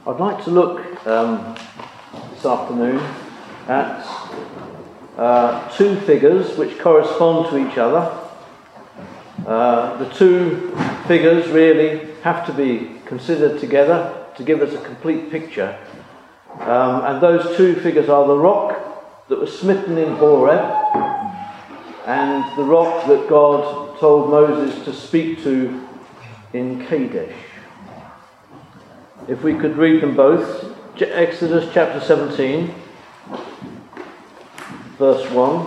I'd like to look this afternoon at two figures which correspond to each other. The two figures really have to be considered together to give us a complete picture. And those two figures are the rock that was smitten in Horeb and the rock that God told Moses to speak to in Kadesh. If we could read them both. Exodus chapter 17, verse 1.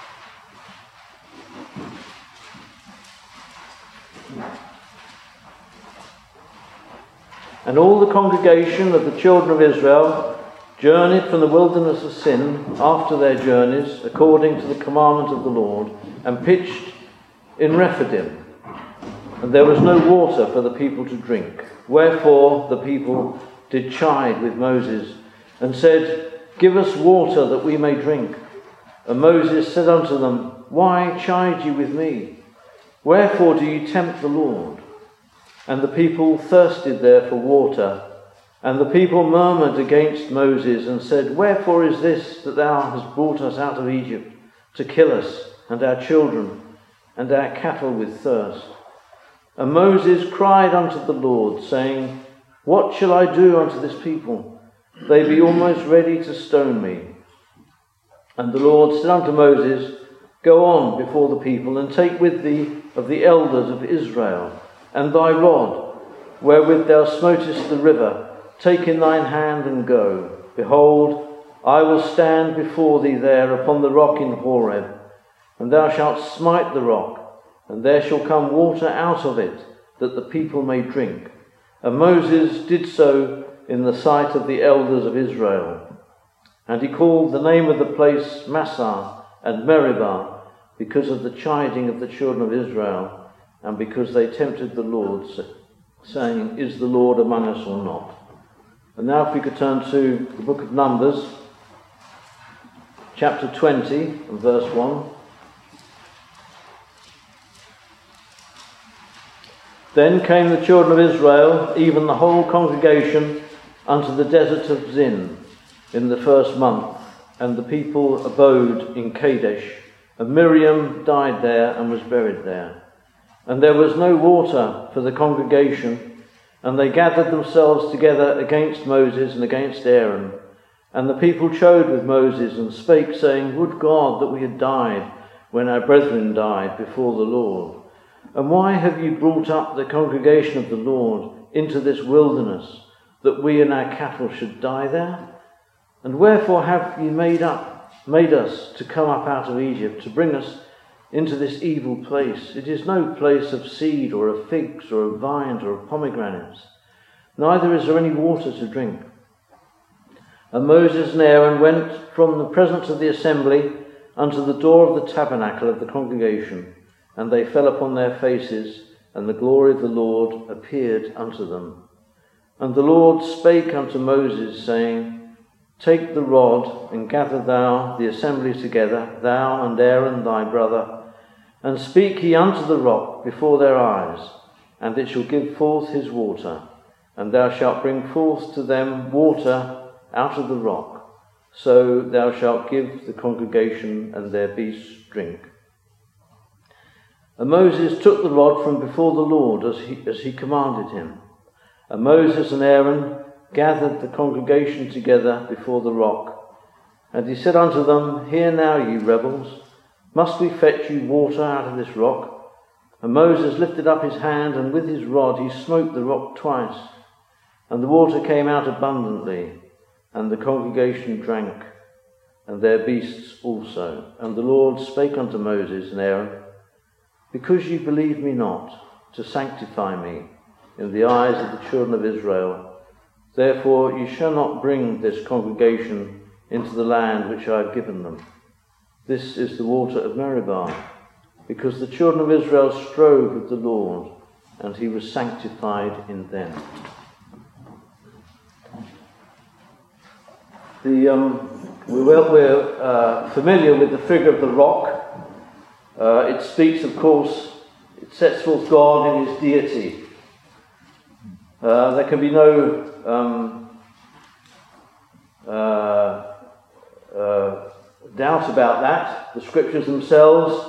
And all the congregation of the children of Israel journeyed from the wilderness of Sin after their journeys, according to the commandment of the Lord, and pitched in Rephidim. And there was no water for the people to drink. Wherefore the people did chide with Moses, and said, Give us water that we may drink. And Moses said unto them, Why chide ye with me? Wherefore do ye tempt the Lord? And the people thirsted there for water. And the people murmured against Moses, and said, Wherefore is this that thou hast brought us out of Egypt, to kill us, and our children, and our cattle with thirst? And Moses cried unto the Lord, saying, What shall I do unto this people? They be almost ready to stone me. And the Lord said unto Moses, Go on before the people, and take with thee of the elders of Israel, and thy rod, wherewith thou smotest the river, take in thine hand and go. Behold, I will stand before thee there upon the rock in Horeb, and thou shalt smite the rock, and there shall come water out of it, that the people may drink. And Moses did so in the sight of the elders of Israel. And he called the name of the place Massah and Meribah, because of the chiding of the children of Israel, and because they tempted the Lord, saying, Is the Lord among us or not? And now if we could turn to the book of Numbers, chapter 20, and verse 1. Then came the children of Israel, even the whole congregation, unto the desert of Zin in the first month, and the people abode in Kadesh. And Miriam died there and was buried there. And there was no water for the congregation, and they gathered themselves together against Moses and against Aaron. And the people chode with Moses and spake, saying, Would God that we had died when our brethren died before the Lord. And why have you brought up the congregation of the Lord into this wilderness, that we and our cattle should die there? And wherefore have you made us to come up out of Egypt, to bring us into this evil place? It is no place of seed, or of figs, or of vines, or of pomegranates. Neither is there any water to drink. And Moses and Aaron went from the presence of the assembly unto the door of the tabernacle of the congregation, and they fell upon their faces, and the glory of the Lord appeared unto them. And the Lord spake unto Moses, saying, Take the rod, and gather thou the assembly together, thou and Aaron thy brother, and speak ye unto the rock before their eyes, and it shall give forth his water, and thou shalt bring forth to them water out of the rock. So thou shalt give the congregation and their beasts drink. And Moses took the rod from before the Lord as he commanded him. And Moses and Aaron gathered the congregation together before the rock. And he said unto them, Hear now, ye rebels, must we fetch you water out of this rock? And Moses lifted up his hand, and with his rod he smote the rock twice. And the water came out abundantly, and the congregation drank, and their beasts also. And the Lord spake unto Moses and Aaron, Because ye believe me not, to sanctify me in the eyes of the children of Israel, therefore ye shall not bring this congregation into the land which I have given them. This is the water of Meribah, because the children of Israel strove with the Lord, and he was sanctified in them. We're familiar with the figure of the rock. It speaks, of course, it sets forth God in his deity. There can be no doubt about that. The scriptures themselves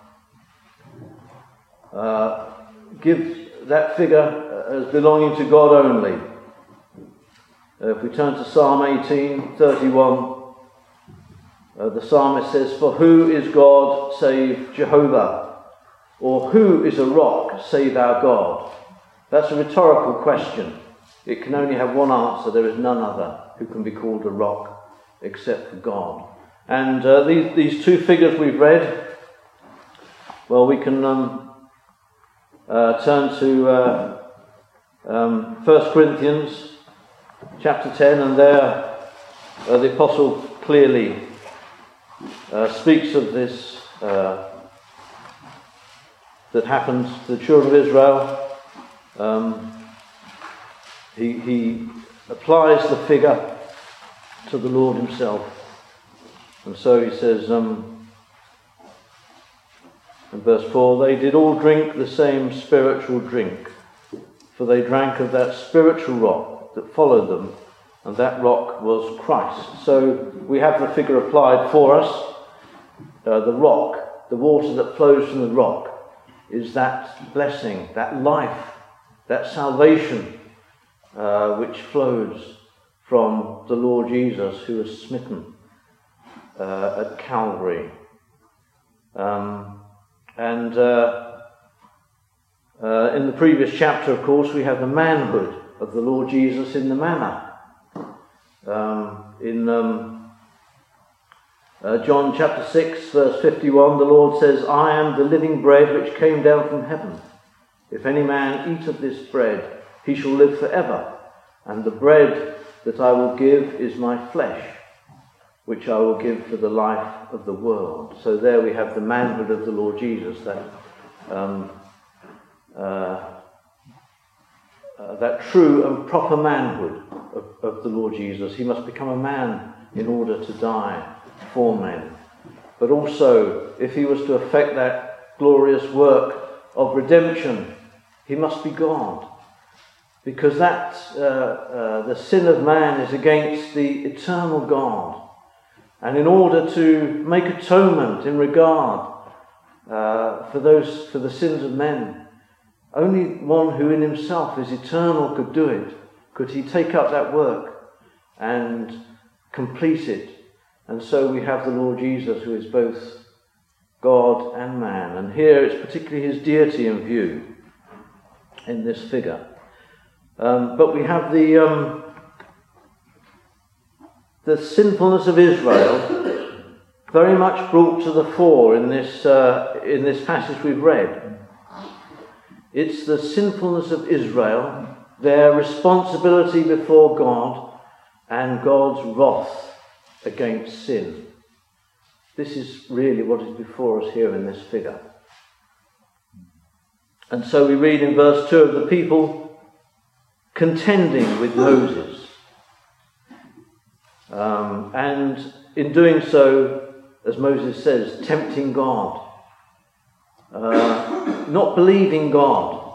give that figure as belonging to God only. If we turn to Psalm 18:31, the psalmist says, "For who is God save Jehovah? Or who is a rock save our God?" That's a rhetorical question. It can only have one answer. There is none other who can be called a rock except for God. And these two figures we've read, well, we can turn to 1 Corinthians chapter 10, and there the apostle clearly speaks of this that happened to the children of Israel. He applies the figure to the Lord himself. And so he says in verse 4, "They did all drink the same spiritual drink, for they drank of that spiritual rock that followed them, and that rock was Christ." So we have the figure applied for us. The rock, the water that flows from the rock, is that blessing, that life, that salvation which flows from the Lord Jesus, who was smitten at Calvary. In the previous chapter, of course, we have the manhood of the Lord Jesus in the manna. John chapter 6, verse 51, the Lord says, "I am the living bread which came down from heaven. If any man eat of this bread, he shall live forever. And the bread that I will give is my flesh, which I will give for the life of the world." So there we have the manhood of the Lord Jesus, that true and proper manhood of the Lord Jesus. He must become a man in order to die for men. But also, if he was to effect that glorious work of redemption, he must be God. Because the sin of man is against the eternal God. And in order to make atonement in regard for the sins of men, only one who in himself is eternal could do it. Could he take up that work and complete it? And so we have the Lord Jesus, who is both God and man. And here it's particularly his deity in view in this figure. But we have the sinfulness of Israel very much brought to the fore in this passage we've read. It's the sinfulness of Israel, their responsibility before God, and God's wrath against sin. This is really what is before us here in this figure. And so we read in verse 2 of the people contending with Moses. And in doing so, as Moses says, tempting God. Not believing God.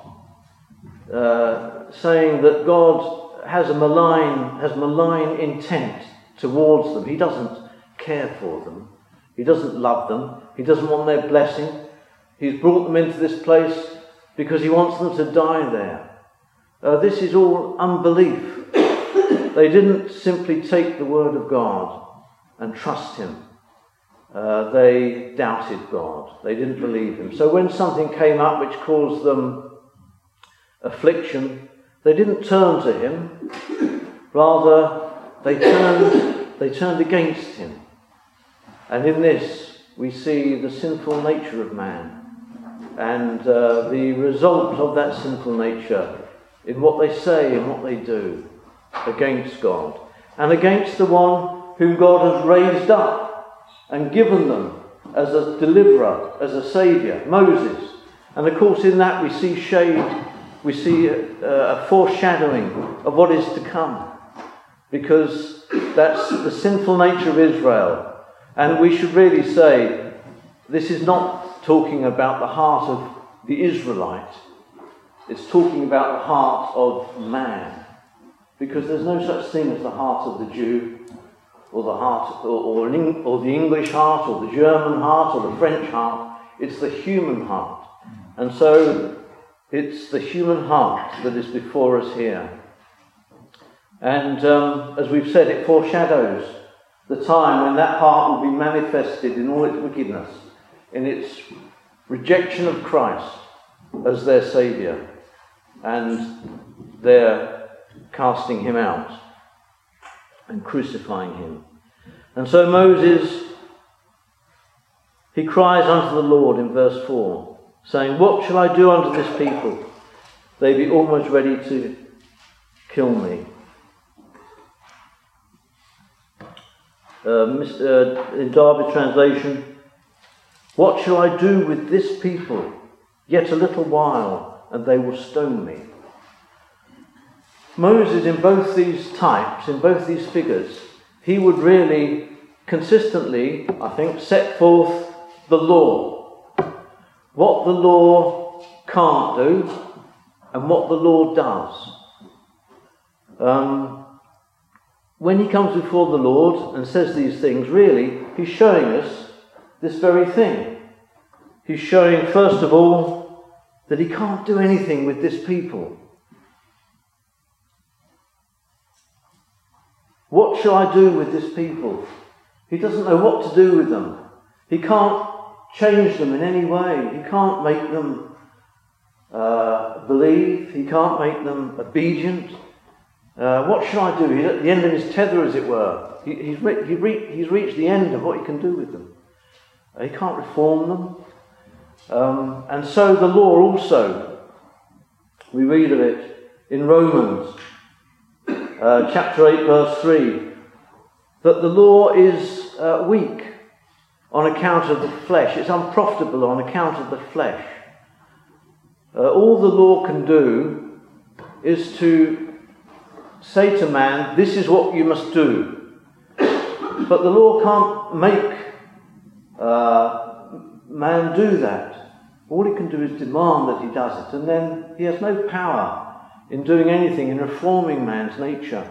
Saying that God has malign intent towards them. He doesn't care for them. He doesn't love them. He doesn't want their blessing. He's brought them into this place because he wants them to die there. This is all unbelief. They didn't simply take the word of God and trust him. They doubted God. They didn't believe him. So when something came up which caused them affliction, they didn't turn to him. Rather, they turned against him. And in this, we see the sinful nature of man. And the result of that sinful nature in what they say and what they do against God. And against the one whom God has raised up and given them as a deliverer, as a saviour, Moses. And of course in that we see a foreshadowing of what is to come. Because that's the sinful nature of Israel. And we should really say, this is not talking about the heart of the Israelite. It's talking about the heart of man. Because there's no such thing as the heart of the Jew or the heart, or the English heart, or the German heart, or the French heart. It's the human heart. And so it's the human heart that is before us here. And as we've said, it foreshadows the time when that heart will be manifested in all its wickedness, in its rejection of Christ as their Saviour, and their casting him out and crucifying him. And so Moses, he cries unto the Lord in verse 4, saying, "What shall I do unto this people? They be almost ready to kill me." In Darby translation, "What shall I do with this people? Yet a little while, and they will stone me." Moses, in both these types, in both these figures, he would really consistently, I think, set forth the law. What the law can't do, and what the law does. When he comes before the Lord and says these things, really, he's showing us this very thing. He's showing, first of all, that he can't do anything with this people. What shall I do with this people? He doesn't know what to do with them. He can't change them in any way. He can't make them believe. He can't make them obedient. What shall I do? He's at the end of his tether, as it were. He's reached the end of what he can do with them. He can't reform them. And so the law also, we read of it in Romans chapter 8 verse 3, that the law is weak on account of the flesh. It's unprofitable on account of the flesh. All the law can do is to say to man, this is what you must do. But the law can't make man do that. All he can do is demand that he does it, and then he has no power in doing anything, in reforming man's nature.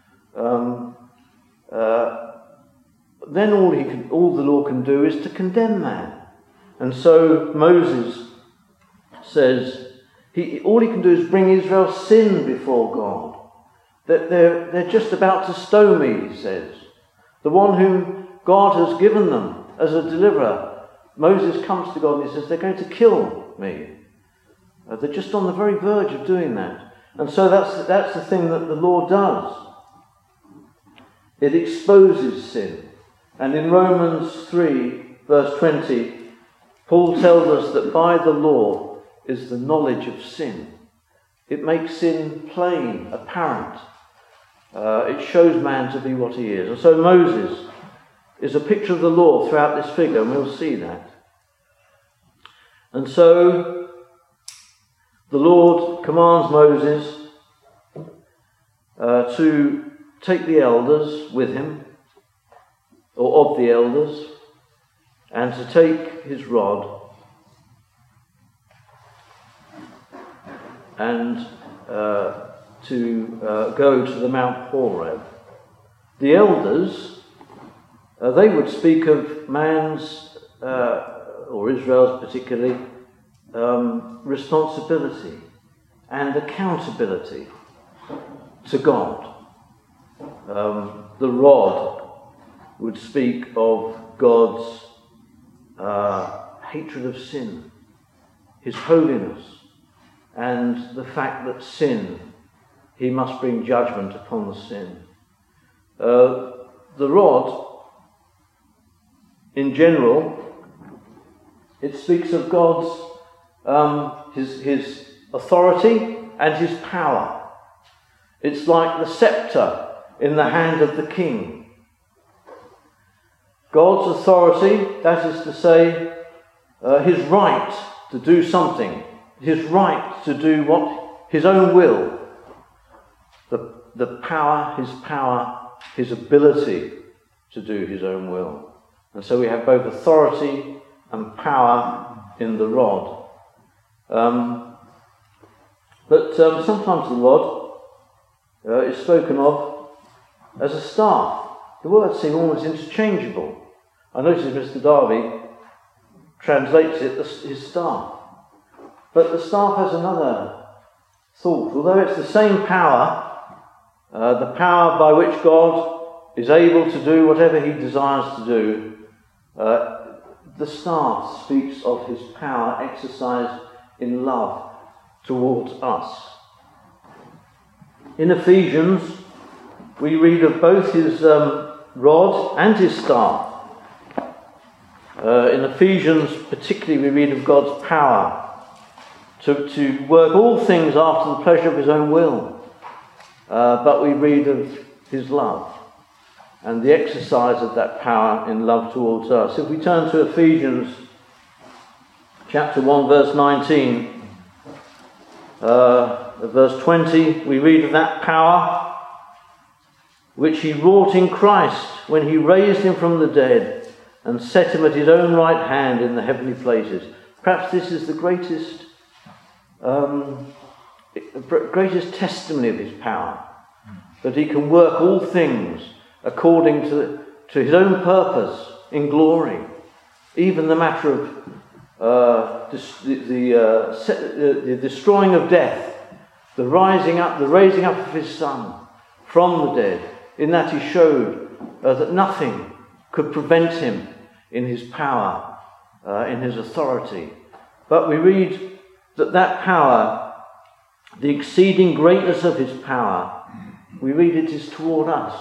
Then all the law can do is to condemn man. And so Moses says, all he can do is bring Israel's sin before God. That they're just about to stone me, he says. The one whom God has given them as a deliverer. Moses comes to God and he says, they're going to kill me. They're just on the very verge of doing that. And so that's the thing that the law does. It exposes sin. And in Romans 3, verse 20, Paul tells us that by the law is the knowledge of sin. It makes sin plain, apparent. It shows man to be what he is. And so Moses is a picture of the law throughout this figure, and we'll see that. And so the Lord commands Moses to take the elders with him, or of the elders, and to take his rod and to go to the Mount Horeb. The elders, they would speak of man's, or Israel's particularly, responsibility and accountability to God. The rod would speak of God's hatred of sin, his holiness, and the fact that sin, he must bring judgment upon the sin. The rod, in general, it speaks of God's, his authority and his power. It's like the scepter in the hand of the king. God's authority, that is to say, his right to do something, his right to do what his own will, the power, his ability to do his own will. And so we have both authority and power in the rod. But sometimes the rod is spoken of as a staff. The words seem almost interchangeable. I notice Mr. Darby translates it his staff. But the staff has another thought. Although it's the same power, the power by which God is able to do whatever he desires to do, the staff speaks of his power exercised in love towards us. In Ephesians, we read of both his rod and his staff. In Ephesians particularly, we read of God's power to work all things after the pleasure of his own will. But we read of his love and the exercise of that power in love towards us. If we turn to Ephesians chapter 1, verse 19, verse 20, we read of that power which he wrought in Christ when he raised him from the dead and set him at his own right hand in the heavenly places. Perhaps this is the greatest testimony of his power, that he can work all things according to his own purpose in glory. Even the matter of the destroying of death, the raising up of his Son from the dead, in that he showed that nothing could prevent him in his power, in his authority. But we read that power, the exceeding greatness of his power, we read it is toward us.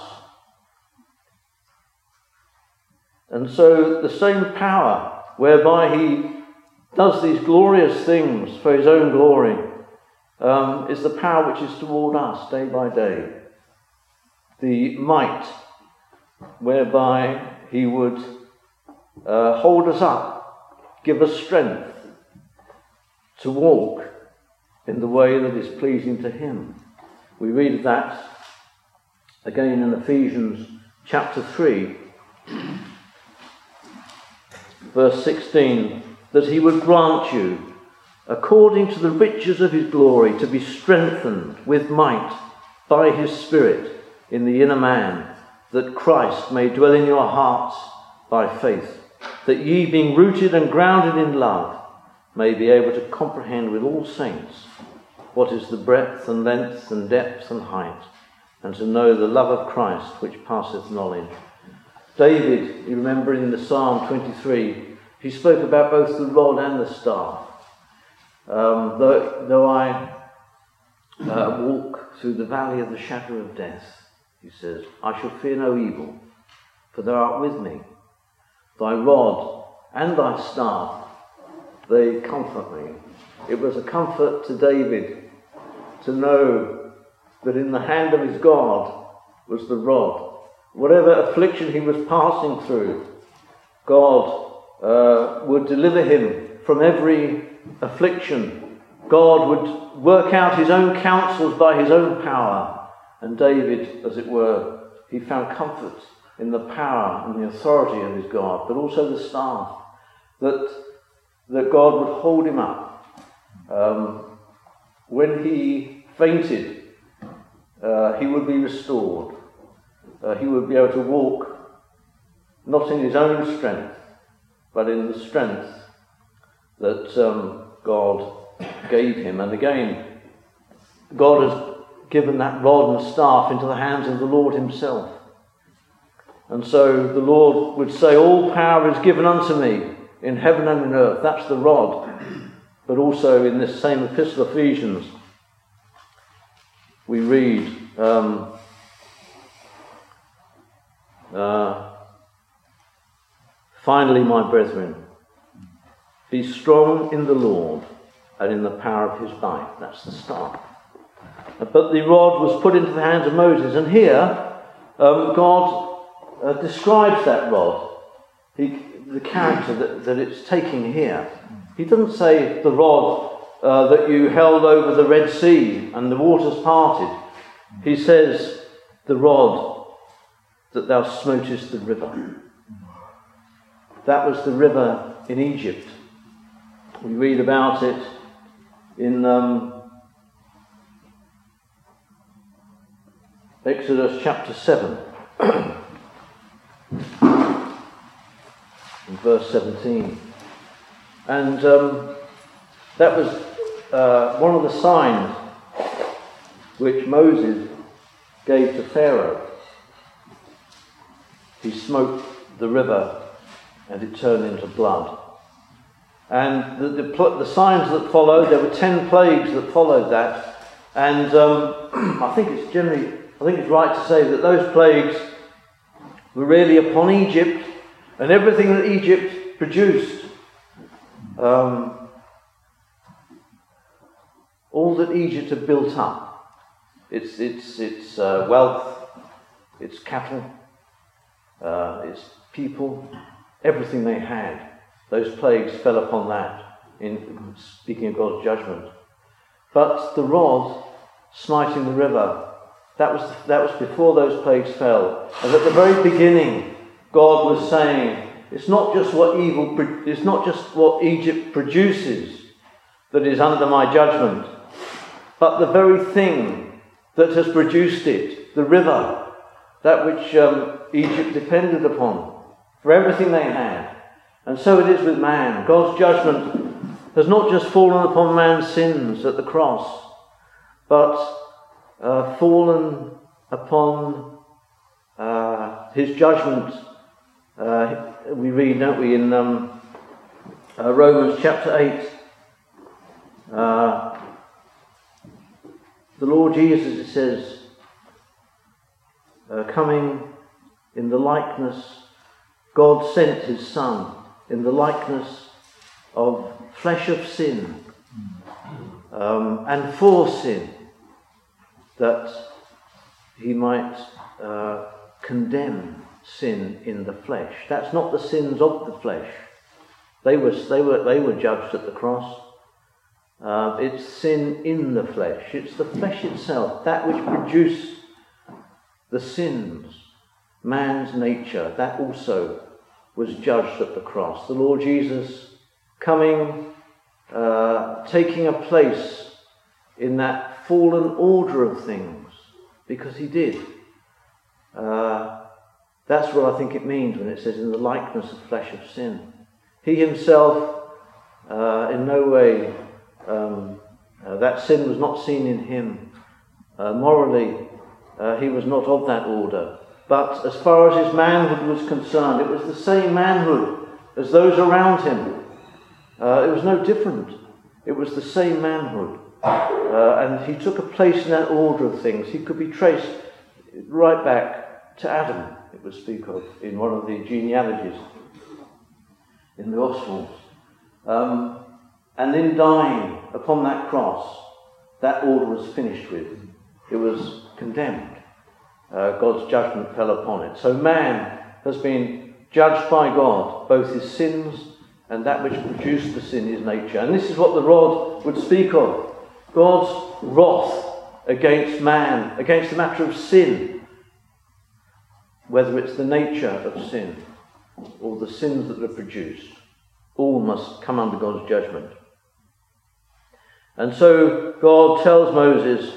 And so the same power whereby he does these glorious things for his own glory is the power which is toward us day by day. The might whereby he would hold us up, give us strength to walk in the way that is pleasing to him. We read that again in Ephesians chapter 3, verse 16, that he would grant you, according to the riches of his glory, to be strengthened with might by his Spirit in the inner man, that Christ may dwell in your hearts by faith, that ye, being rooted and grounded in love, may be able to comprehend with all saints what is the breadth and length and depth and height, and to know the love of Christ which passeth knowledge. David, you remember in the Psalm 23, he spoke about both the rod and the staff. Though I walk through the valley of the shadow of death, he says, I shall fear no evil, for thou art with me. Thy rod and thy staff, they comfort me. It was a comfort to David to know that in the hand of his God was the rod. Whatever affliction he was passing through, God would deliver him from every affliction. God would work out his own counsels by his own power. And David, as it were, he found comfort in the power and the authority of his God, but also the staff, that God would hold him up. When he fainted, he would be restored. He would be able to walk not in his own strength, but in the strength that God gave him. And again, God has given that rod and staff into the hands of the Lord himself. And so the Lord would say, all power is given unto me in heaven and in earth. That's the rod. But also in this same epistle, Ephesians, we read, finally, my brethren, be strong in the Lord and in the power of his might. That's the staff. But the rod was put into the hands of Moses. And here, God describes that rod, the character that it's taking here. He doesn't say the rod that you held over the Red Sea and the waters parted. He says the rod that thou smotest the river. That was the river in Egypt. We read about it in Exodus chapter 7. in verse 17. And that was one of the signs which Moses gave to Pharaoh. He smote the river and it turned into blood. And the signs that followed, there were 10 plagues that followed that. And I think it's right to say that those plagues were really upon Egypt and everything that Egypt produced. All that Egypt had built up, its wealth, its cattle, its people, everything they had. Those plagues fell upon that, in speaking of God's judgment. But the rod smiting the river, that was before those plagues fell. And at the very beginning, God was saying, it's not just what Egypt produces that is under my judgment, but the very thing that has produced it, the river, that which Egypt depended upon for everything they had. And so it is with man. God's judgment has not just fallen upon man's sins at the cross, but fallen upon his judgment. We read, don't we, in Romans chapter 8, the Lord Jesus, it says, coming in the likeness, God sent his Son in the likeness of flesh of sin, and for sin, that he might condemn sin in the flesh. That's not the sins of the flesh. They were judged at the cross. It's sin in the flesh. It's the flesh itself, that which produced the sins, man's nature, that also was judged at the cross. The Lord Jesus coming, taking a place in that fallen order of things, because he did. That's what I think it means when it says in the likeness of flesh of sin. He himself, in no way, that sin was not seen in him. Morally, he was not of that order. But as far as his manhood was concerned, it was the same manhood as those around him. It was no different. It was the same manhood. And he took a place in that order of things. He could be traced right back to Adam, it would speak of in one of the genealogies in the Gospels. And in dying upon that cross, that order was finished with. It was condemned. God's judgment fell upon it. So man has been judged by God, both his sins and that which produced the sin, his nature. And this is what the rod would speak of. God's wrath against man, against the matter of sin, whether it's the nature of sin or the sins that are produced, all must come under God's judgment. And so God tells Moses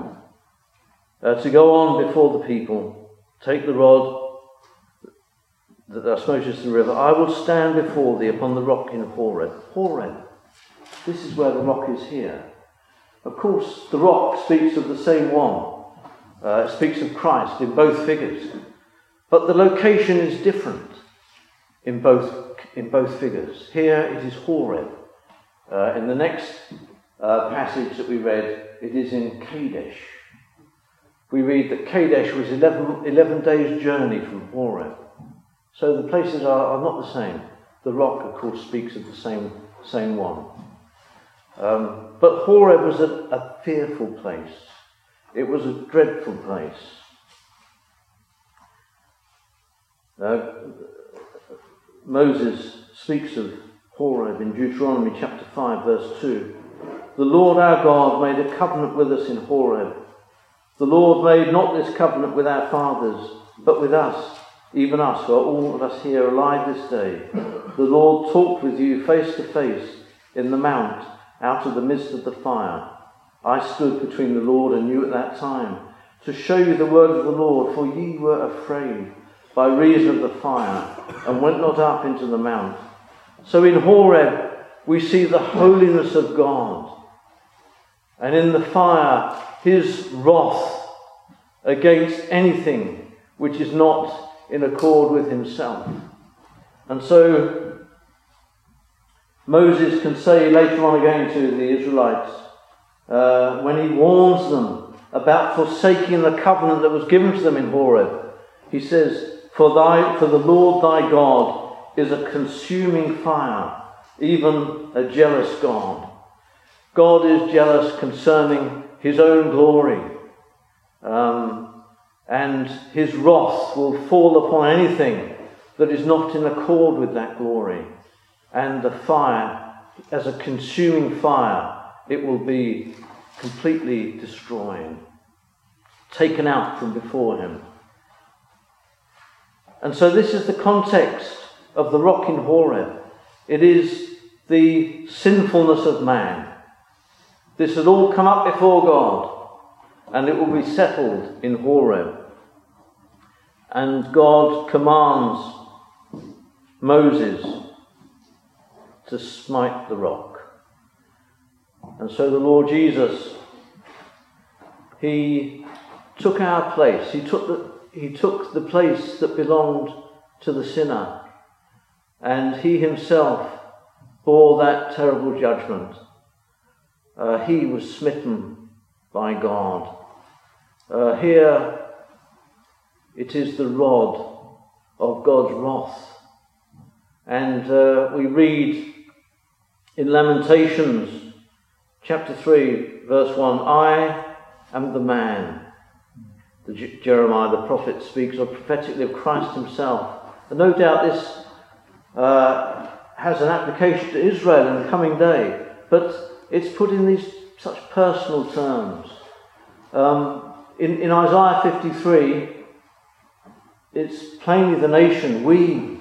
to go on before the people, take the rod that thou smotest the river. I will stand before thee upon the rock in Horeb. Horeb. This is where the rock is here. Of course, the rock speaks of the same one. It speaks of Christ in both figures. But the location is different in both figures. Here it is Horeb. In the next passage that we read, it is in Kadesh. We read that Kadesh was 11 days' journey from Horeb. So the places are not the same. The rock, of course, speaks of the same one. But Horeb was a fearful place. It was a dreadful place. Moses speaks of Horeb in Deuteronomy chapter 5, verse 2. The Lord our God made a covenant with us in Horeb. The Lord made not this covenant with our fathers, but with us, even us, who are all of us here alive this day. The Lord talked with you face to face in the mount, out of the midst of the fire. I stood between the Lord and you at that time, to show you the word of the Lord, for ye were afraid. by reason of the fire, and went not up into the mount. So in Horeb we see the holiness of God, and in the fire his wrath against anything which is not in accord with himself. And so Moses can say later on again to the Israelites, when he warns them about forsaking the covenant that was given to them in Horeb, he says, For the Lord thy God is a consuming fire, even a jealous God. God is jealous concerning his own glory, and his wrath will fall upon anything that is not in accord with that glory. And the fire, as a consuming fire, it will be completely destroyed, taken out from before him. And so this is the context of the rock in Horeb. It is the sinfulness of man. This had all come up before God, and it will be settled in Horeb. And God commands Moses to smite the rock. And so the Lord Jesus, he took our place. He took the place that belonged to the sinner, and he himself bore that terrible judgment. He was smitten by God. Here it is the rod of God's wrath. And we read in Lamentations chapter 3 verse 1, I am the man. Jeremiah the prophet speaks prophetically of Christ himself. And no doubt this has an application to Israel in the coming day, but it's put in these such personal terms. In Isaiah 53, it's plainly the nation, we.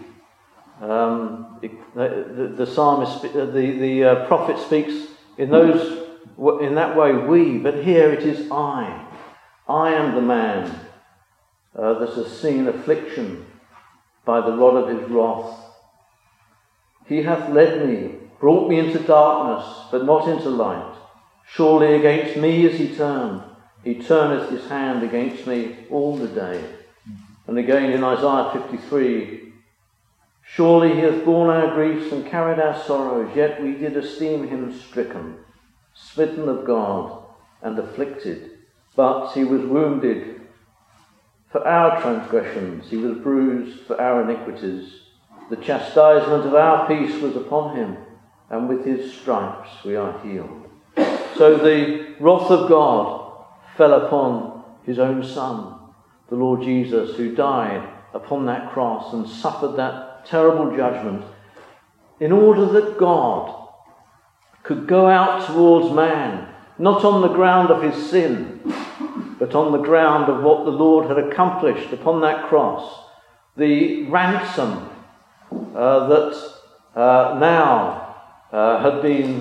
The psalmist, the prophet speaks in that way, we. But here it is I. I am the man that has seen affliction by the rod of his wrath. He hath led me, brought me into darkness, but not into light. Surely against me is he turned. He turneth his hand against me all the day. And again in Isaiah 53, surely he hath borne our griefs and carried our sorrows, yet we did esteem him stricken, smitten of God, and afflicted. But he was wounded for our transgressions, he was bruised for our iniquities. The chastisement of our peace was upon him, and with his stripes we are healed. So the wrath of God fell upon his own Son, the Lord Jesus, who died upon that cross and suffered that terrible judgment, in order that God could go out towards man, not on the ground of his sin, but on the ground of what the Lord had accomplished upon that cross, the ransom that now had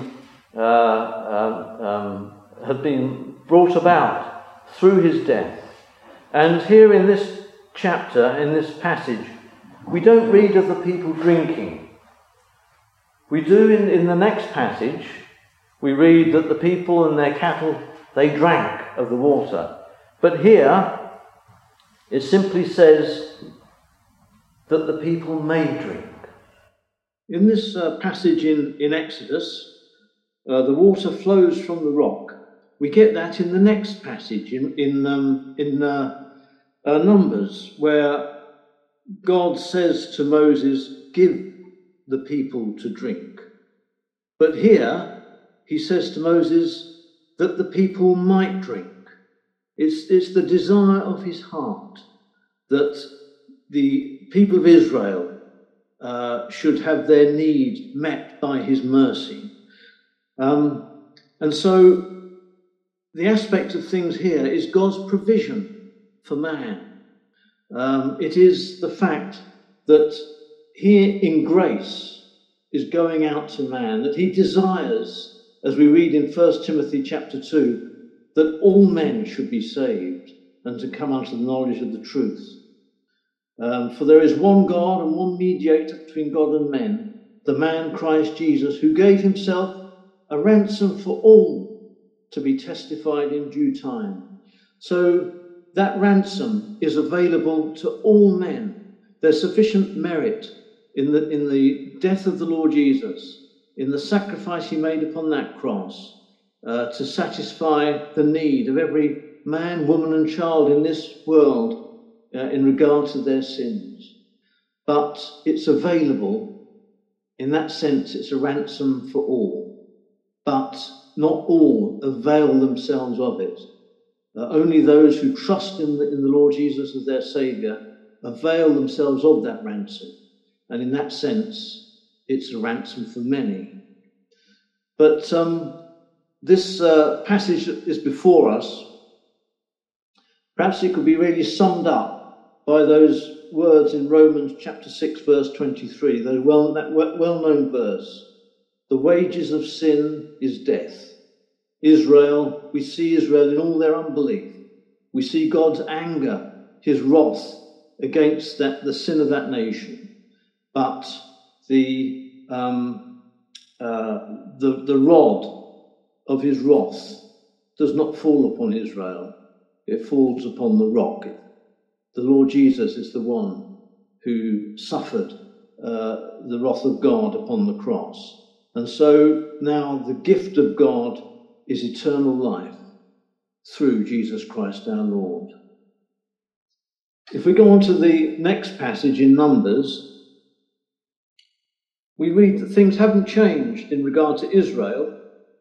been brought about through his death. And here in this chapter, in this passage, we don't read of the people drinking. We do in the next passage, we read that the people and their cattle, they drank of the water. But here, it simply says that the people may drink. In this passage in Exodus, the water flows from the rock. We get that in the next passage, in Numbers, where God says to Moses, give the people to drink. But here, he says to Moses that the people might drink. It's the desire of his heart that the people of Israel should have their need met by his mercy. And so the aspect of things here is God's provision for man. It is the fact that he in grace is going out to man, that he desires, as we read in 1 Timothy chapter 2, that all men should be saved and to come unto the knowledge of the truth. For there is one God and one mediator between God and men, the man Christ Jesus, who gave himself a ransom for all to be testified in due time. So that ransom is available to all men. There's sufficient merit in the death of the Lord Jesus, in the sacrifice he made upon that cross, to satisfy the need of every man, woman and child in this world in regard to their sins. But it's available, in that sense, it's a ransom for all. But not all avail themselves of it. Only those who trust in the Lord Jesus as their Saviour avail themselves of that ransom. And in that sense, it's a ransom for many. But this passage that is before us, perhaps it could be really summed up by those words in Romans chapter 6, verse 23, that well-known verse. The wages of sin is death. Israel, we see Israel in all their unbelief. We see God's anger, his wrath against the sin of that nation. But the rod of his wrath does not fall upon Israel. It falls upon the rock. The Lord Jesus is the one who suffered the wrath of God upon the cross. And so now the gift of God is eternal life through Jesus Christ our Lord. If we go on to the next passage in Numbers, we read that things haven't changed in regard to Israel.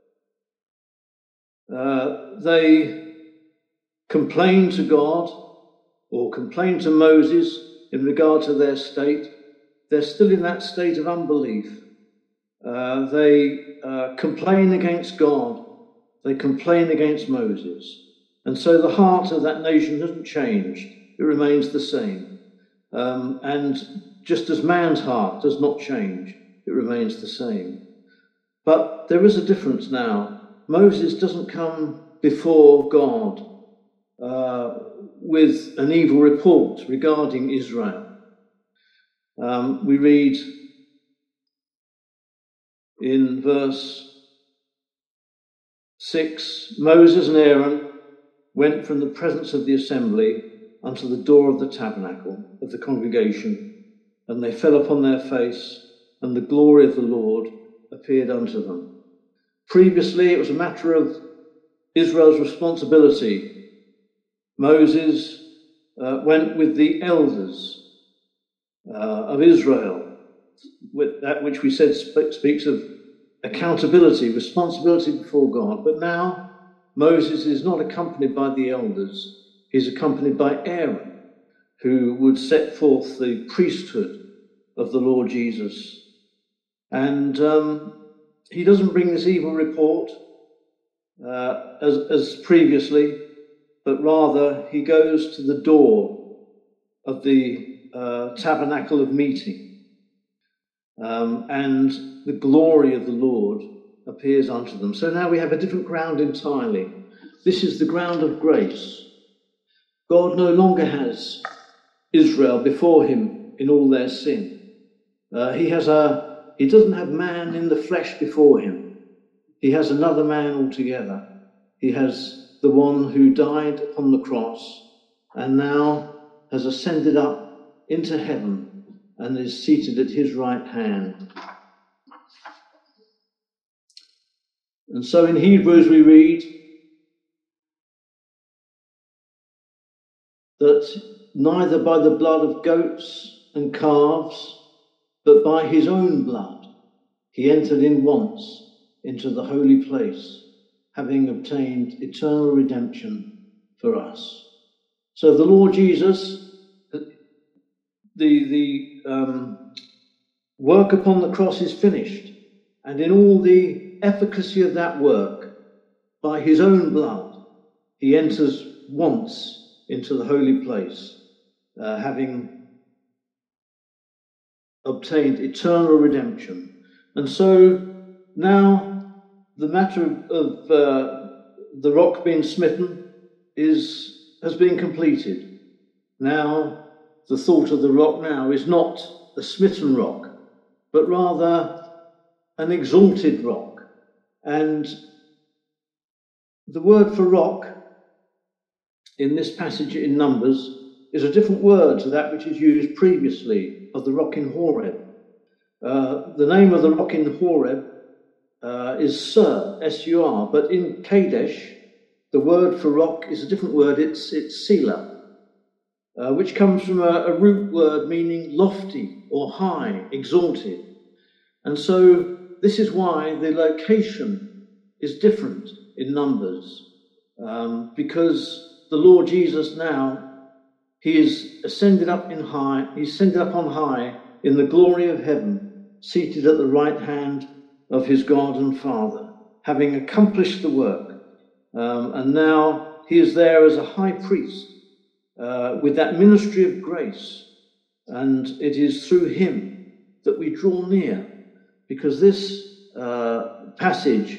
They complain to God or complain to Moses in regard to their state. They're still in that state of unbelief. They complain against God. They complain against Moses. And so the heart of that nation hasn't changed. It remains the same. And just as man's heart does not change, it remains the same. But there is a difference now. Moses doesn't come before God with an evil report regarding Israel. We read in verse 6, Moses and Aaron went from the presence of the assembly unto the door of the tabernacle of the congregation, and they fell upon their face, and the glory of the Lord appeared unto them. Previously, it was a matter of Israel's responsibility. Moses went with the elders of Israel, with that which we said speaks of accountability, responsibility before God. But now Moses is not accompanied by the elders. He's accompanied by Aaron, who would set forth the priesthood of the Lord Jesus. And he doesn't bring this evil report as previously, but rather he goes to the door of the tabernacle of meeting, and the glory of the Lord appears unto them. So now we have a different ground entirely. This is the ground of grace. God no longer has Israel before him in all their sin. He doesn't have man in the flesh before him. He has another man altogether. He has the one who died upon the cross and now has ascended up into heaven and is seated at his right hand. And so in Hebrews we read that neither by the blood of goats and calves, but by his own blood he entered in once into the holy place, having obtained eternal redemption for us. So the Lord Jesus, the work upon the cross is finished, and in all the efficacy of that work, by his own blood, he enters once into the holy place, having obtained eternal redemption. And so now the matter of the rock being smitten has been completed. Now the thought of the rock now is not a smitten rock, but rather an exalted rock. And the word for rock in this passage in Numbers is a different word to that which is used previously of the rock in Horeb. The name of the rock in Horeb is Sur, S-U-R, but in Kadesh, the word for rock is a different word, it's Selah, which comes from a root word meaning lofty or high, exalted. And so this is why the location is different in Numbers, because the Lord Jesus now, he is ascended up on high in the glory of heaven, seated at the right hand of his God and Father, having accomplished the work. And now he is there as a high priest with that ministry of grace. And it is through him that we draw near, because this passage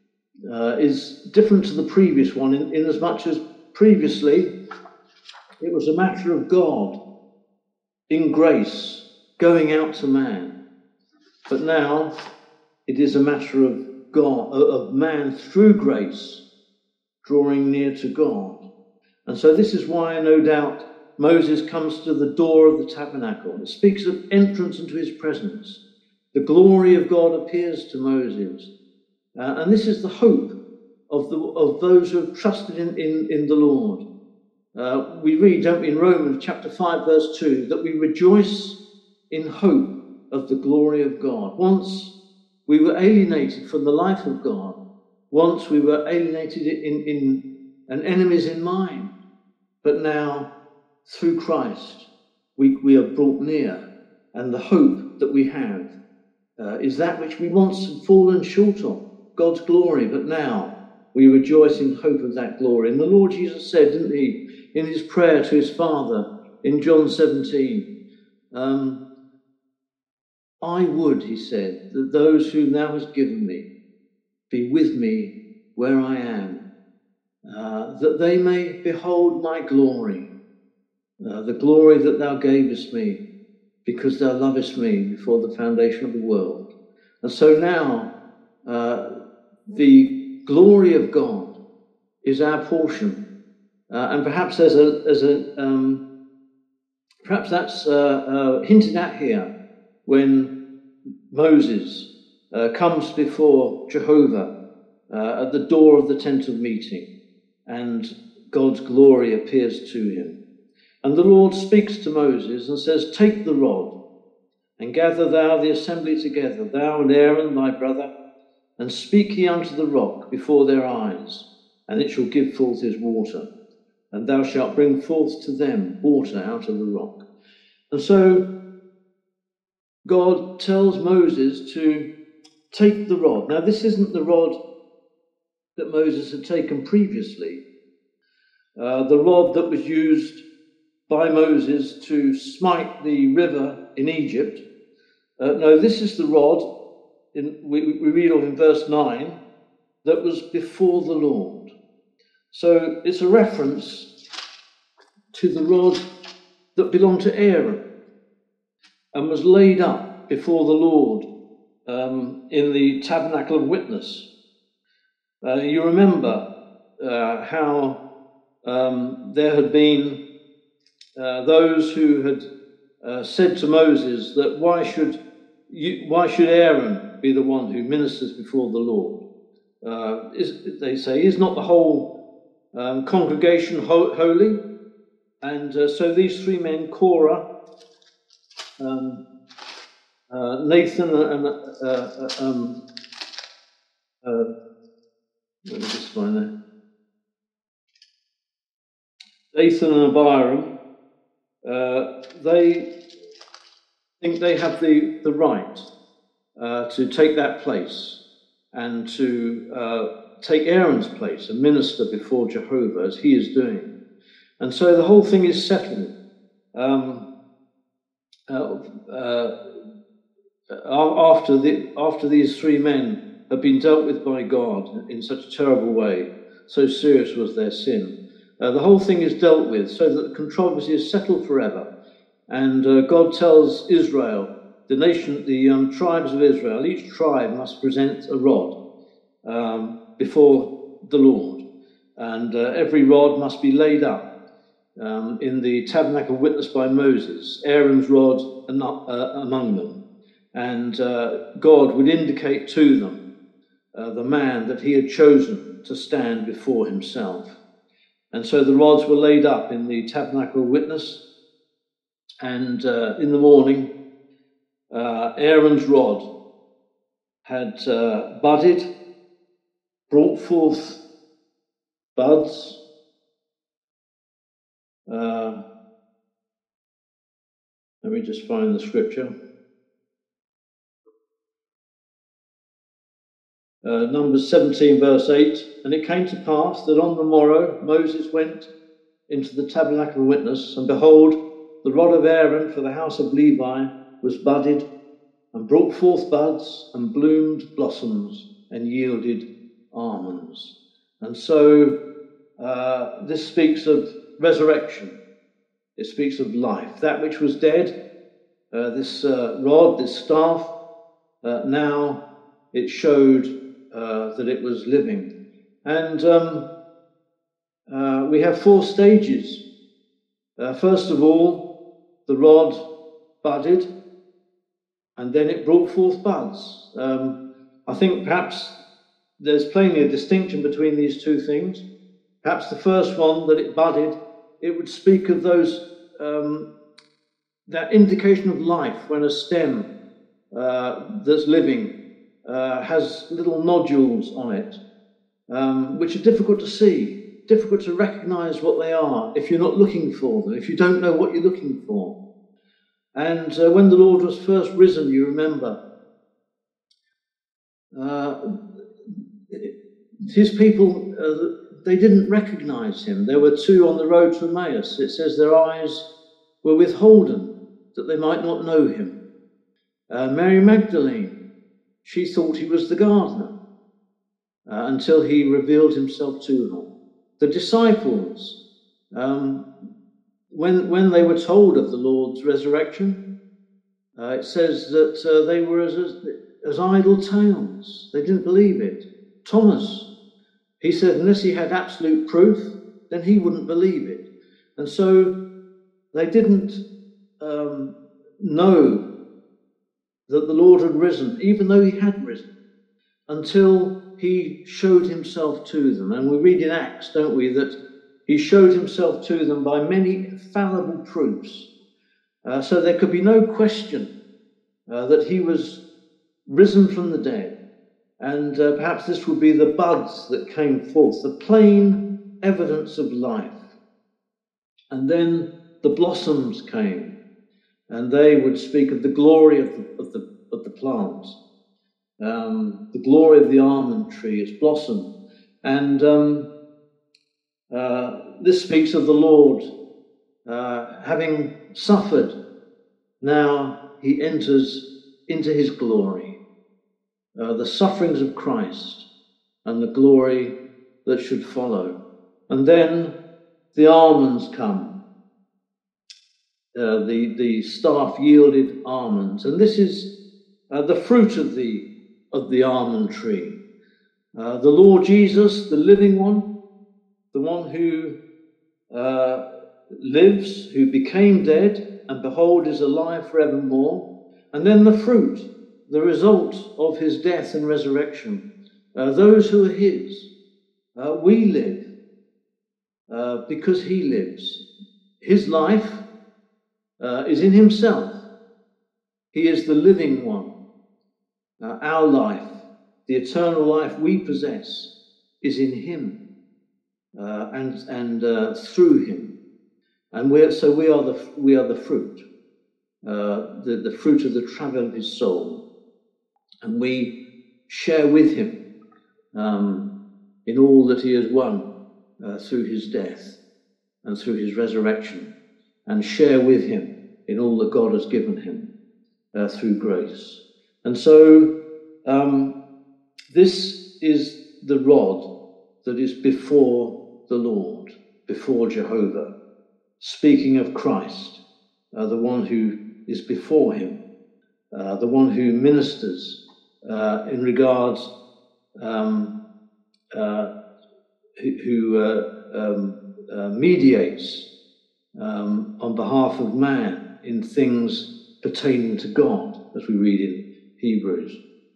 is different to the previous one in as much as previously it was a matter of God in grace going out to man. But now it is a matter of God, of man through grace drawing near to God. And so this is why, no doubt, Moses comes to the door of the tabernacle. It speaks of entrance into his presence. The glory of God appears to Moses. And this is the hope of those who have trusted in the Lord. We read, don't we, in Romans chapter 5, verse 2, that we rejoice in hope of the glory of God. Once we were alienated from the life of God. Once we were alienated and enemies in mind. But now, through Christ, we are brought near. And the hope that we have is that which we once had fallen short of, God's glory. But now we rejoice in hope of that glory. And the Lord Jesus said, didn't he, in his prayer to his Father in John 17, I would, he said, that those whom thou hast given me be with me where I am, that they may behold my glory, the glory that thou gavest me, because thou lovest me before the foundation of the world. And so now, the glory of God is our portion, and perhaps perhaps that's hinted at here when Moses comes before Jehovah at the door of the tent of meeting, and God's glory appears to him. And the Lord speaks to Moses and says, take the rod, and gather thou the assembly together, thou and Aaron thy brother, and speak ye unto the rock before their eyes, and it shall give forth his water, and thou shalt bring forth to them water out of the rock. And so God tells Moses to take the rod. Now, this isn't the rod that Moses had taken previously, the rod that was used by Moses to smite the river in Egypt. No, this is the rod, we read of in verse 9, that was before the Lord. So it's a reference to the rod that belonged to Aaron and was laid up before the Lord in the tabernacle of witness. You remember how there had been those who had said to Moses that why should Aaron be the one who ministers before the Lord? They say, is not the whole congregation holy? And so these three men, Korah, Nathan and let me just find that. Dathan and Abiram, they think they have the right to take that place and to take Aaron's place and minister before Jehovah as he is doing. And so the whole thing is settled. After these three men had been dealt with by God in such a terrible way, so serious was their sin, the whole thing is dealt with so that the controversy is settled forever. And God tells Israel, the nation, the tribes of Israel, each tribe must present a rod before the Lord. And every rod must be laid up in the tabernacle witnessed by Moses, Aaron's rod among them. And God would indicate to them the man that he had chosen to stand before himself. And so the rods were laid up in the tabernacle witness. And in the morning, Aaron's rod had budded, brought forth buds. Let me just find the scripture. Numbers 17, verse 8. And it came to pass that on the morrow Moses went into the tabernacle of witness, and behold, the rod of Aaron for the house of Levi was budded, and brought forth buds, and bloomed blossoms, and yielded almonds. And so this speaks of resurrection. It speaks of life. That which was dead, this rod, this staff, now it showed that it was living. And we have 4 stages. First of all, the rod budded, and then it brought forth buds. I think perhaps there's plainly a distinction between these two things. Perhaps the first one, that it budded, it would speak of those, that indication of life when a stem that's living has little nodules on it, which are difficult to see, difficult to recognize what they are if you're not looking for them, if you don't know what you're looking for. And when the Lord was first risen, you remember, his people, they didn't recognize him. There were 2 on the road to Emmaus. It says their eyes were withholden, that they might not know him. Mary Magdalene, she thought he was the gardener until he revealed himself to her. The disciples, when they were told of the Lord's resurrection, it says that they were as idle tales. They didn't believe it. Thomas, he said unless he had absolute proof, then he wouldn't believe it. And so they didn't know that the Lord had risen, even though he had risen, until he showed himself to them. And we read in Acts, don't we, that he showed himself to them by many infallible proofs. So there could be no question that he was risen from the dead. And perhaps this would be the buds that came forth, the plain evidence of life. And then the blossoms came, and they would speak of the glory of the plant, the glory of the almond tree, its blossom. And this speaks of the Lord having suffered. Now he enters into his glory. The sufferings of Christ and the glory that should follow. And then the almonds come. The staff yielded almonds. And this is the fruit of the almond tree. The Lord Jesus, the living one, the one who lives, who became dead, and behold is alive forevermore. And then the fruit, the result of his death and resurrection. Those who are his, we live because he lives. His life is in himself. He is the living one. Our life, the eternal life we possess, is in him and through him. And we are the fruit, the fruit of the travel of his soul. And we share with him in all that he has won through his death and through his resurrection, and share with him in all that God has given him through grace. And so this is the rod that is before the Lord, before Jehovah, speaking of Christ the one who is before him, the one who ministers in regards, who mediates on behalf of man in things pertaining to God, as we read in Hebrews.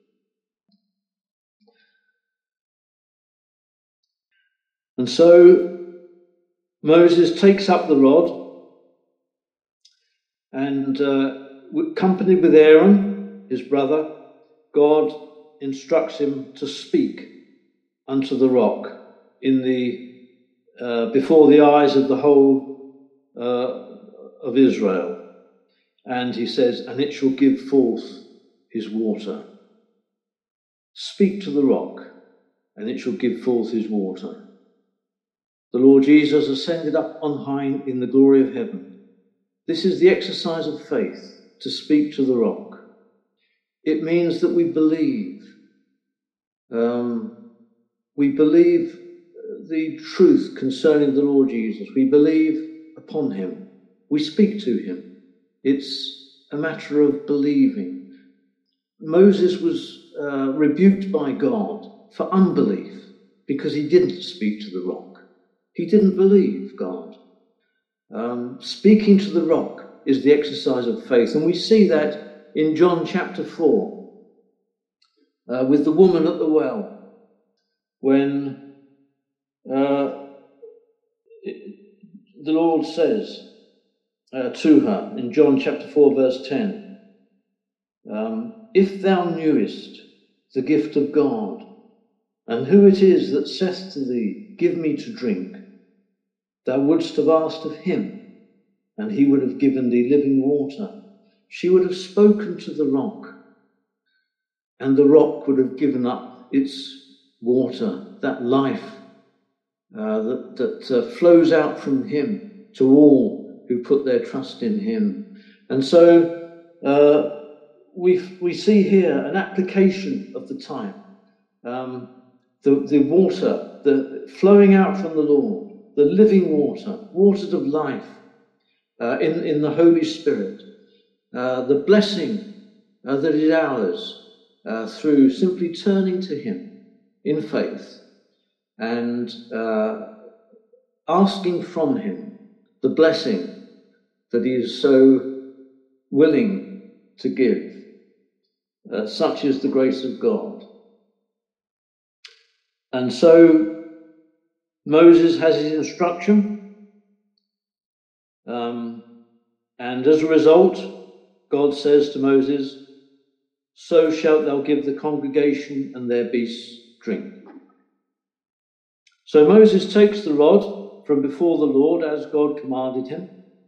And so Moses takes up the rod and, accompanied with Aaron, his brother, God instructs him to speak unto the rock in before the eyes of the whole of Israel. And he says, and it shall give forth his water. Speak to the rock, and it shall give forth his water. The Lord Jesus ascended up on high in the glory of heaven. This is the exercise of faith, to speak to the rock. It means that we believe. We believe the truth concerning the Lord Jesus. We believe upon him. We speak to him. It's a matter of believing. Moses was rebuked by God for unbelief because he didn't speak to the rock. He didn't believe God. Speaking to the rock is the exercise of faith. And we see that in John chapter 4 with the woman at the well, when the Lord says to her in John chapter 4 verse 10, if thou knewest the gift of God, and who it is that saith to thee, give me to drink, thou wouldst have asked of him, and he would have given thee living water. She would have spoken to the rock, and the rock would have given up its water, that life that flows out from him to all who put their trust in him. And so we see here an application of the time. The water, the flowing out from the Lord, the living water, waters of life in the Holy Spirit, the blessing that is ours through simply turning to him in faith and asking from him the blessing that he is so willing to give. Such is the grace of God. And so Moses has his instruction, and as a result, God says to Moses, so shalt thou give the congregation and their beasts drink. So Moses takes the rod from before the Lord as God commanded him,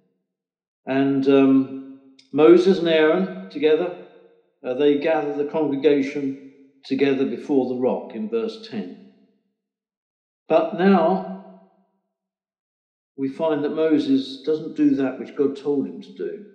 and Moses and Aaron together, they gather the congregation together before the rock in verse 10. But now we find that Moses doesn't do that which God told him to do.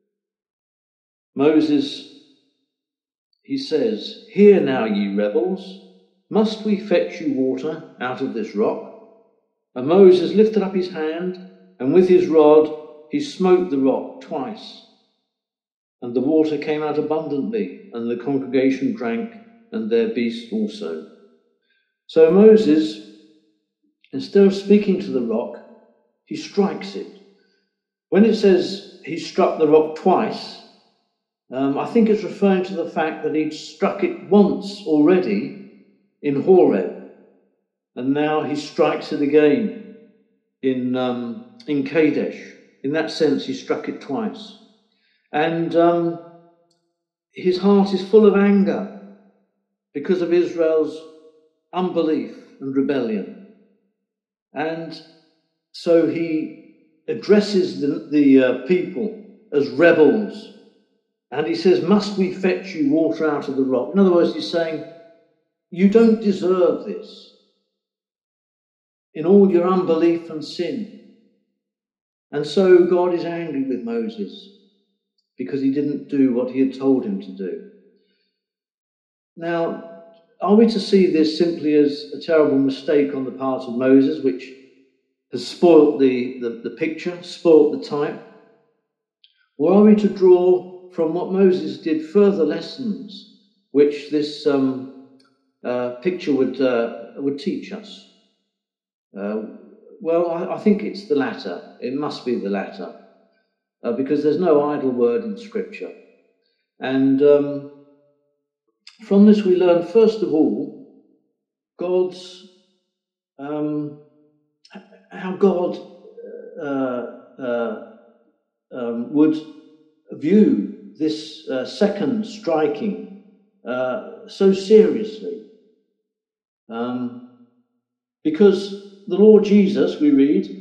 Moses, he says, hear now, ye rebels, must we fetch you water out of this rock? And Moses lifted up his hand, and with his rod he smote the rock twice. And the water came out abundantly, and the congregation drank, and their beasts also. So Moses, instead of speaking to the rock, he strikes it. When it says he struck the rock twice, I think it's referring to the fact that he'd struck it once already in Horeb, and now he strikes it again in Kadesh. In that sense, he struck it twice. And his heart is full of anger because of Israel's unbelief and rebellion. And so he addresses the people as rebels. And he says, must we fetch you water out of the rock? In other words, he's saying, you don't deserve this in all your unbelief and sin. And so God is angry with Moses because he didn't do what he had told him to do. Now, are we to see this simply as a terrible mistake on the part of Moses, which has spoilt the picture, spoilt the type? Or are we to draw from what Moses did further lessons which this picture would teach us? Well, I think it's the latter. It must be the latter, because there's no idle word in Scripture. And from this we learn, first of all, how God would view this second striking so seriously. Because the Lord Jesus, we read,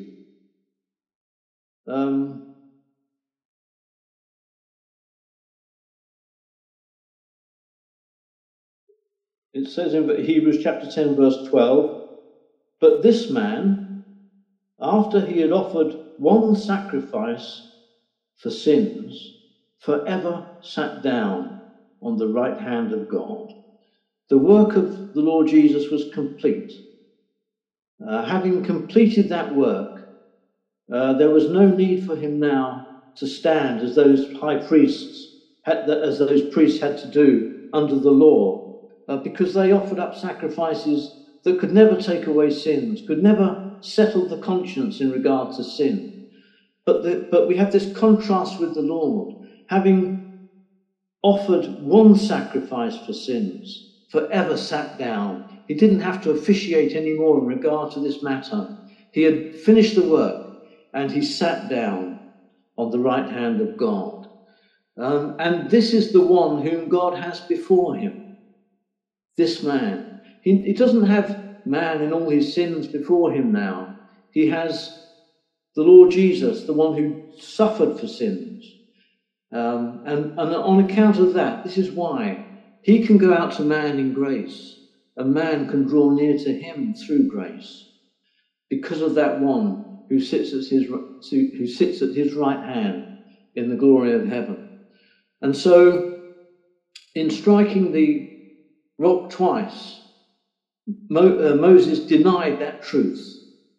it says in Hebrews chapter 10, verse 12, "But this man, after he had offered one sacrifice for sins, forever sat down on the right hand of God." The work of the Lord Jesus was complete. Having completed that work, there was no need for him now to stand as those priests had to do under the law, because they offered up sacrifices that could never take away sins, could never settle the conscience in regard to sin. But we have this contrast with the Lord, having offered one sacrifice for sins, forever sat down. He didn't have to officiate anymore in regard to this matter. He had finished the work, and he sat down on the right hand of God. And this is the one whom God has before him, this man. He doesn't have man in all his sins before him now. He has the Lord Jesus, the one who suffered for sins. And on account of that, this is why he can go out to man in grace, and man can draw near to him through grace, because of that one who sits at his right hand in the glory of heaven. And so, in striking the rock twice, Moses denied that truth.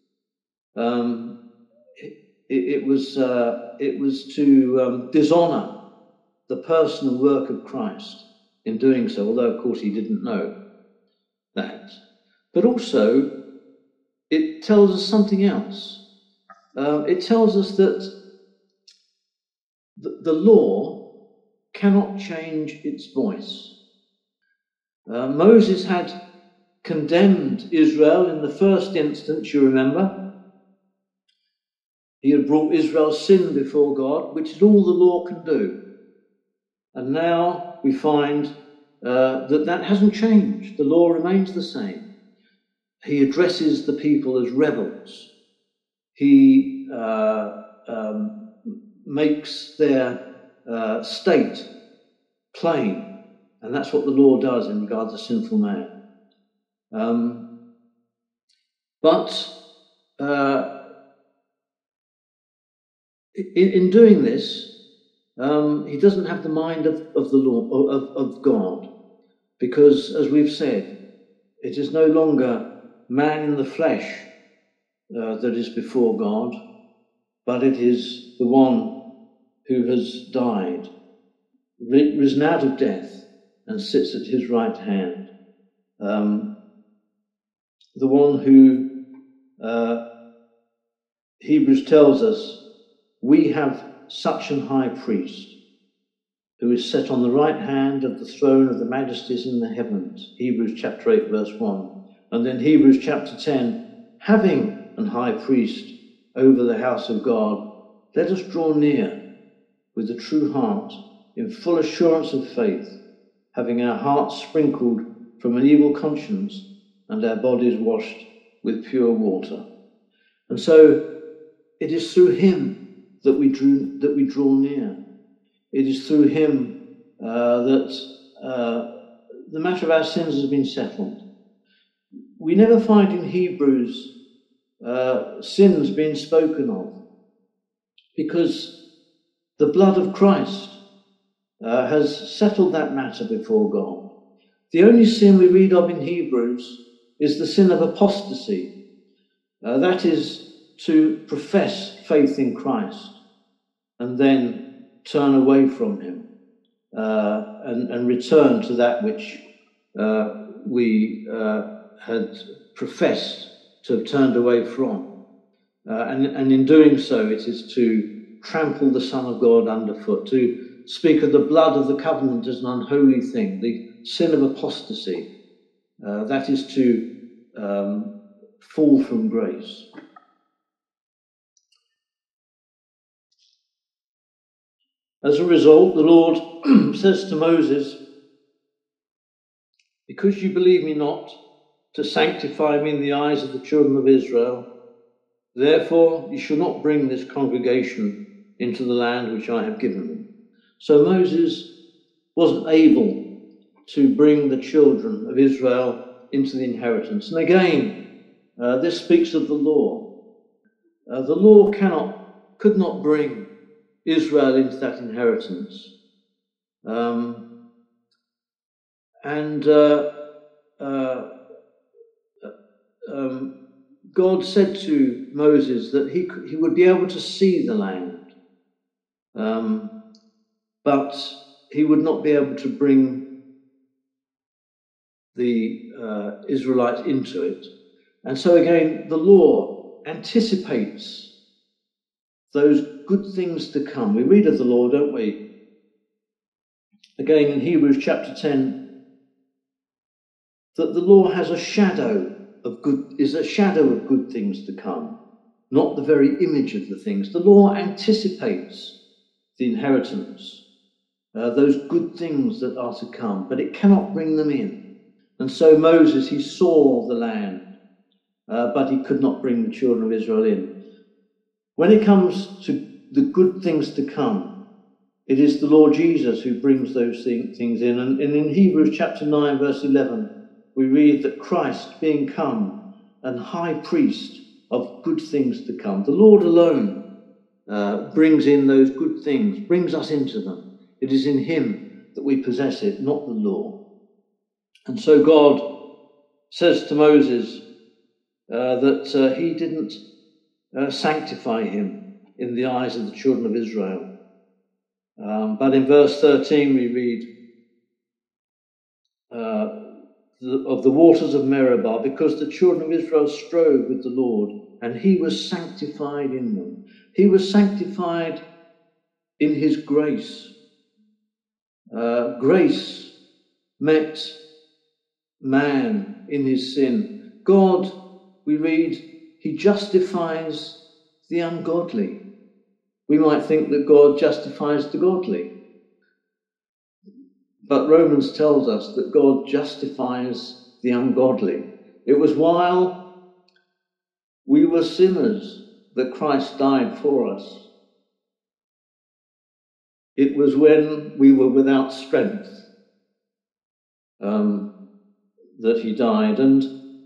It was to dishonour the personal work of Christ in doing so, although of course he didn't know that. But also, it tells us something else. It tells us that the law cannot change its voice. Moses had condemned Israel in the first instance, you remember. He had brought Israel's sin before God, which is all the law can do. And now we find that hasn't changed. The law remains the same. He addresses the people as rebels. He makes their state plain. And that's what the law does in regard to sinful man. But in doing this, he doesn't have the mind of the law, of God, because, as we've said, it is no longer man in the flesh that is before God, but it is the one who has died, risen out of death, and sits at his right hand. The one who Hebrews tells us, we have such an high priest who is set on the right hand of the throne of the majesties in the heavens. Hebrews chapter 8, verse 1. And then Hebrews chapter 10, having an high priest over the house of God, let us draw near with a true heart, in full assurance of faith, having our hearts sprinkled from an evil conscience and our bodies washed with pure water. And so it is through him that we draw near. It is through him that the matter of our sins has been settled. We never find in Hebrews sins being spoken of, because the blood of Christ has settled that matter before God. The only sin we read of in Hebrews is the sin of apostasy. That is to profess faith in Christ and then turn away from him and return to that which we had professed to have turned away from. And in doing so, it is to trample the Son of God underfoot, to speak of the blood of the covenant as an unholy thing, the sin of apostasy. That is to fall from grace. As a result, the Lord says to Moses, "Because you believe me not to sanctify me in the eyes of the children of Israel, therefore you shall not bring this congregation into the land which I have given them." So Moses wasn't able to bring the children of Israel into the inheritance. And again, this speaks of the law. The law could not bring Israel into that inheritance. God said to Moses that he would be able to see the land, but he would not be able to bring the Israelites into it. And so again, the law anticipates those good things to come. We read of the law, don't we? Again in Hebrews chapter 10, that the law has is a shadow of good things to come, not the very image of the things. The law anticipates the inheritance, those good things that are to come, but it cannot bring them in. And so Moses, he saw the land, but he could not bring the children of Israel in. When it comes to the good things to come, it is the Lord Jesus who brings those things in. And in Hebrews chapter 9, verse 11, we read that Christ, being come and high priest of good things to come, the Lord alone brings in those good things, brings us into them. It is in him that we possess it, not the law. And so God says to Moses that he didn't sanctify him in the eyes of the children of Israel. But in verse 13 we read of the waters of Meribah, because the children of Israel strove with the Lord, and he was sanctified in them. He was sanctified in his grace. Grace met man in his sin. God, we read, he justifies the ungodly. We might think that God justifies the godly. But Romans tells us that God justifies the ungodly. It was while we were sinners that Christ died for us. It was when we were without strength that he died. And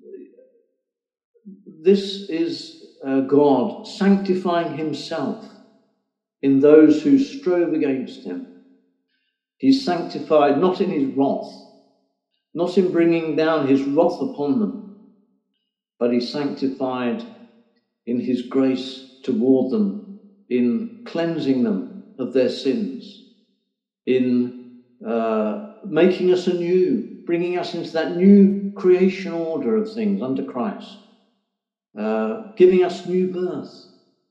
this is God sanctifying himself in those who strove against him. He's sanctified not in his wrath, not in bringing down his wrath upon them, but he's sanctified in his grace toward them, in cleansing them of their sins, in making us anew, bringing us into that new creation order of things under Christ, giving us new birth,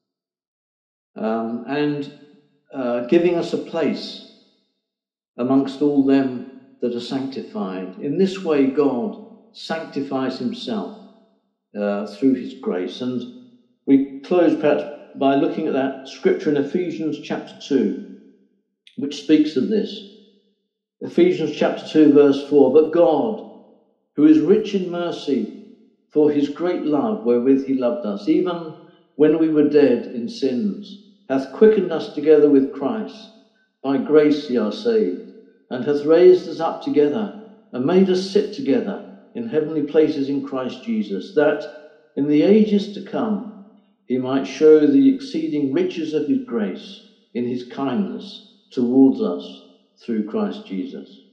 and giving us a place amongst all them that are sanctified. In this way, God sanctifies himself through his grace. And we close perhaps by looking at that scripture in Ephesians chapter 2, which speaks of this. Ephesians chapter 2, verse 4, "But God, who is rich in mercy, for his great love wherewith he loved us, even when we were dead in sins, hath quickened us together with Christ. By grace ye are saved, and hath raised us up together, and made us sit together in heavenly places in Christ Jesus, that in the ages to come he might show the exceeding riches of his grace in his kindness towards us through Christ Jesus."